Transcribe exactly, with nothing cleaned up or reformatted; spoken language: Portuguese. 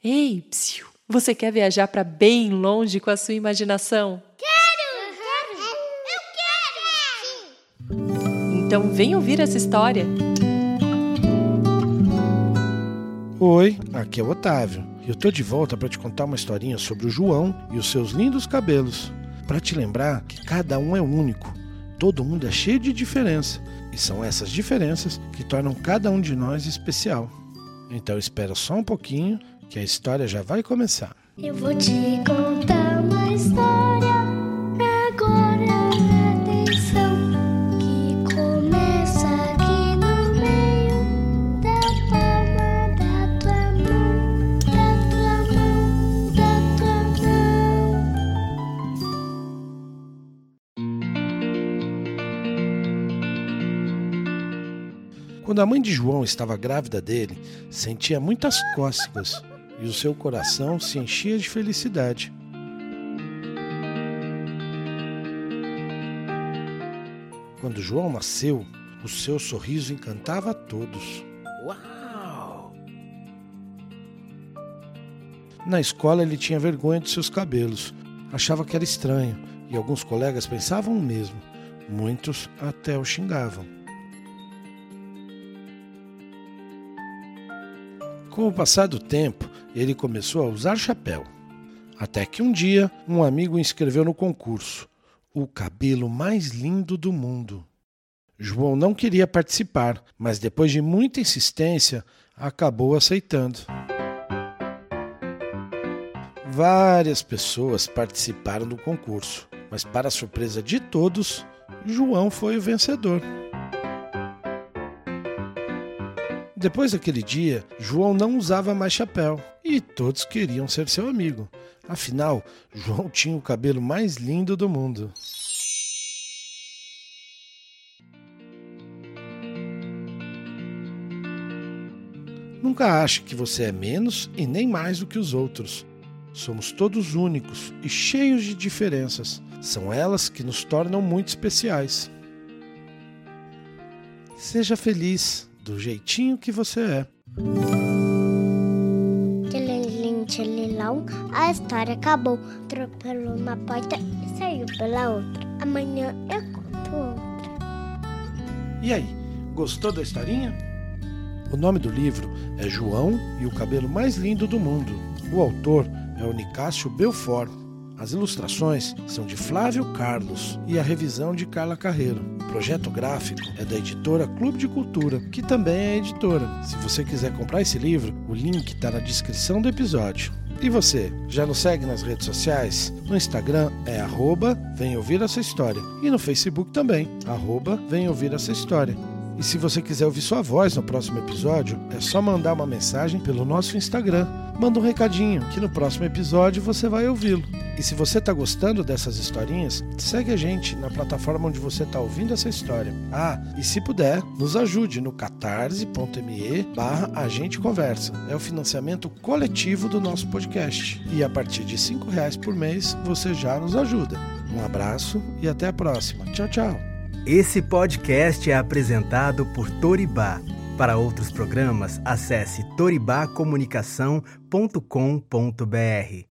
Ei, psiu, você quer viajar para bem longe com a sua imaginação? Quero! Eu quero! Então vem ouvir essa história. Oi, aqui é o Otávio. Eu tô de volta para te contar uma historinha sobre o João e os seus lindos cabelos. Para te lembrar que cada um é único, todo mundo é cheio de diferença. E são essas diferenças que tornam cada um de nós especial. Então espera só um pouquinho que a história já vai começar. Eu vou te contar uma história agora, atenção, que começa aqui no meio da palma da tua mão, da tua mão, da tua mão. Quando a mãe de João estava grávida dele, sentia muitas cócegas e o seu coração se enchia de felicidade. Quando João nasceu, o seu sorriso encantava a todos. Uau! Na escola ele tinha vergonha de seus cabelos, achava que era estranho e alguns colegas pensavam o mesmo. Muitos até o xingavam. Com o passar do tempo, ele começou a usar chapéu. Até que um dia, um amigo o inscreveu no concurso. O cabelo mais lindo do mundo. João não queria participar, mas depois de muita insistência, acabou aceitando. Várias pessoas participaram do concurso, mas para a surpresa de todos, João foi o vencedor. Depois daquele dia, João não usava mais chapéu e todos queriam ser seu amigo. Afinal, João tinha o cabelo mais lindo do mundo. Nunca ache que você é menos e nem mais do que os outros. Somos todos únicos e cheios de diferenças. São elas que nos tornam muito especiais. Seja feliz do jeitinho que você é. Tchelilim, tchelilão, a história acabou. Atropelou uma porta e saiu pela outra. Amanhã eu conto outra. E aí, gostou da historinha? O nome do livro é João e o Cabelo Mais Lindo do Mundo. O autor é o Nicásio Belfort. As ilustrações são de Flávio Carlos e a revisão de Carla Carreiro. O projeto gráfico é da editora Clube de Cultura, que também é editora. Se você quiser comprar esse livro, o link está na descrição do episódio. E você, já nos segue nas redes sociais? No Instagram é arroba Vem Ouvir Essa História e no Facebook também, arroba Vem Ouvir Essa História. E se você quiser ouvir sua voz no próximo episódio, é só mandar uma mensagem pelo nosso Instagram. Manda um recadinho, que no próximo episódio você vai ouvi-lo. E se você está gostando dessas historinhas, segue a gente na plataforma onde você está ouvindo essa história. Ah, e se puder, nos ajude no catarse.me barra a gente conversa. É o financiamento coletivo do nosso podcast. E a partir de cinco reais por mês, você já nos ajuda. Um abraço e até a próxima. Tchau, tchau. Esse podcast é apresentado por Toribá. Para outros programas, acesse toribá comunicação ponto com ponto br.